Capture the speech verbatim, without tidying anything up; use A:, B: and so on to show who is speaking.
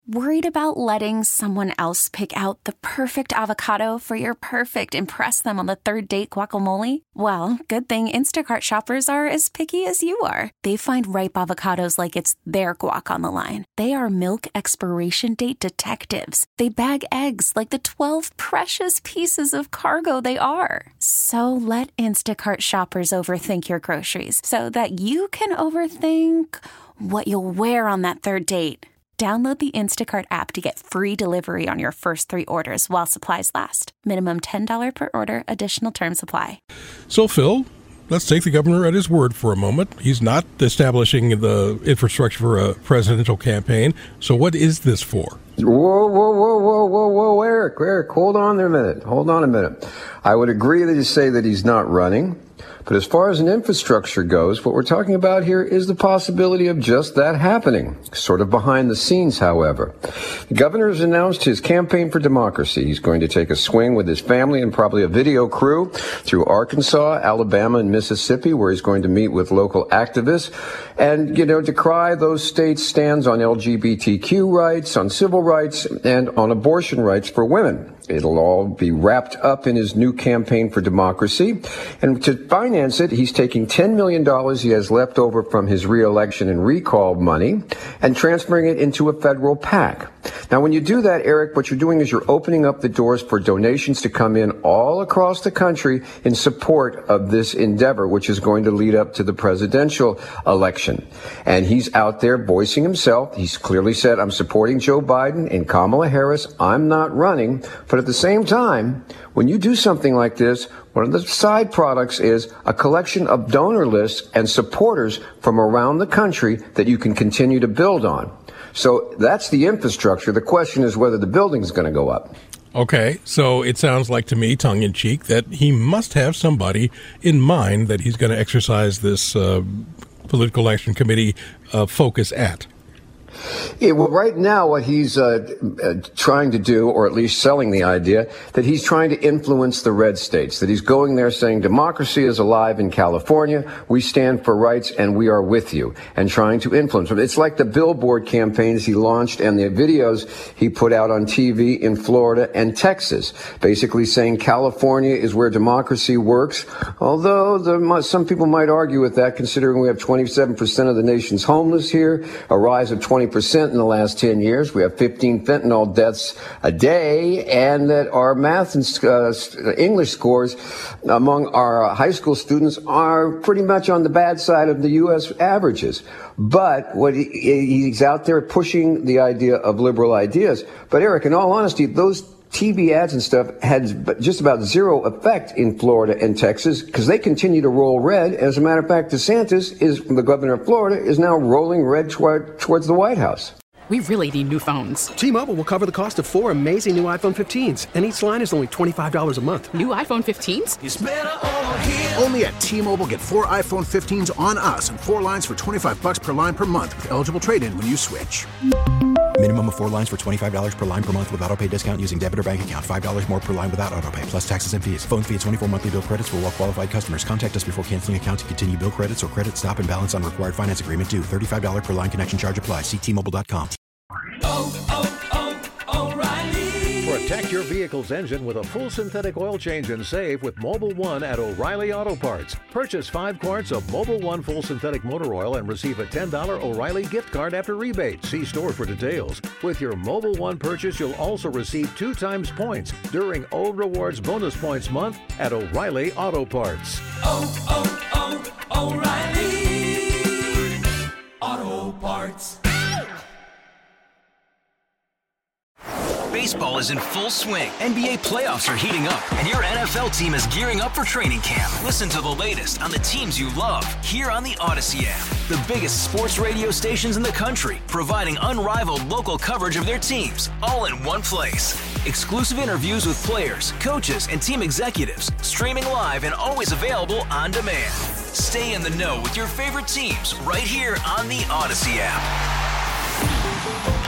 A: Worried about letting someone else pick out the perfect avocado for your perfect impress them on the third date guacamole? Well, good thing Instacart shoppers are as picky as you are. They find ripe avocados like it's their guac on the line. They are milk expiration date detectives. They bag eggs like the twelve precious pieces of cargo they are. So let Instacart shoppers overthink your groceries so that you can overthink what you'll wear on that third date. Download the Instacart app to get free delivery on your first three orders while supplies last. Minimum ten dollars per order. Additional terms apply.
B: So, Phil, let's take the governor at his word for a moment. He's not establishing the infrastructure for a presidential campaign. So what is this for?
C: Whoa, whoa, whoa, whoa, whoa, whoa, Eric, Eric, hold on there a minute. Hold on a minute. I would agree that you say that he's not running. But as far as an infrastructure goes, what we're talking about here is the possibility of just that happening. Sort of behind the scenes, however. The governor has announced his campaign for democracy. He's going to take a swing with his family and probably a video crew through Arkansas, Alabama, and Mississippi, where he's going to meet with local activists and, you know, decry those states' stands on L G B T Q rights, on civil rights, and on abortion rights for women. It'll all be wrapped up in his new campaign for democracy. And to finance it, he's taking ten million dollars he has left over from his reelection and recall money and transferring it into a federal PAC. Now, when you do that, Eric, what you're doing is you're opening up the doors for donations to come in all across the country in support of this endeavor, which is going to lead up to the presidential election. And he's out there voicing himself. He's clearly said, I'm supporting Joe Biden and Kamala Harris. I'm not running. But at the same time, when you do something like this, one of the side products is a collection of donor lists and supporters from around the country that you can continue to build on. So that's the infrastructure. The question is whether the building's going to go up.
B: Okay, so it sounds like to me, tongue-in-cheek, that he must have somebody in mind that he's going to exercise this uh, political action committee uh, focus at.
C: Yeah, well, right now what he's uh, uh, trying to do, or at least selling the idea, that he's trying to influence the red states, that he's going there saying democracy is alive in California, we stand for rights, and we are with you, and trying to influence them. It's like the billboard campaigns he launched and the videos he put out on T V in Florida and Texas, basically saying California is where democracy works, although there, some people might argue with that, considering we have twenty-seven percent of the nation's homeless here, a rise of twenty percent in the last ten years. We have fifteen fentanyl deaths a day, and that our math and uh, English scores among our high school students are pretty much on the bad side of the U S averages. But what he, he's out there pushing the idea of liberal ideas. But Eric, in all honesty, those T V ads and stuff had just about zero effect in Florida and Texas because they continue to roll red. As a matter of fact, DeSantis, is the governor of Florida, is now rolling red toward, towards the White House.
D: We really need new phones.
E: T-Mobile will cover the cost of four amazing new iPhone fifteens, and each line is only twenty-five dollars a month.
D: New iPhone fifteens?
F: It's better over here. Only at T-Mobile, get four iPhone fifteens on us and four lines for twenty-five dollars per line per month with eligible trade-in when you switch.
G: Minimum of four lines for twenty-five dollars per line per month with autopay discount using debit or bank account. five dollars more per line without autopay, plus taxes and fees. Phone fee at twenty-four monthly bill credits for well-qualified customers. Contact us before canceling account to continue bill credits or credit stop and balance on required finance agreement due. thirty-five dollars per line connection charge applies. See T Mobile dot com.
H: Oh, oh, oh, O'Reilly. Protect your vehicle's engine with a full synthetic oil change and save with Mobil one at O'Reilly Auto Parts. Purchase five quarts of Mobil one full synthetic motor oil and receive a ten dollars O'Reilly gift card after rebate. See store for details. With your Mobil one purchase, you'll also receive two times points during O Rewards Bonus Points Month at O'Reilly Auto Parts.
F: Oh, oh, oh, O'Reilly Auto Parts.
I: Baseball is in full swing. N B A playoffs are heating up, and your N F L team is gearing up for training camp. Listen to the latest on the teams you love here on the Odyssey app. The biggest sports radio stations in the country, providing unrivaled local coverage of their teams, all in one place. Exclusive interviews with players, coaches, and team executives, streaming live and always available on demand. Stay in the know with your favorite teams right here on the Odyssey app.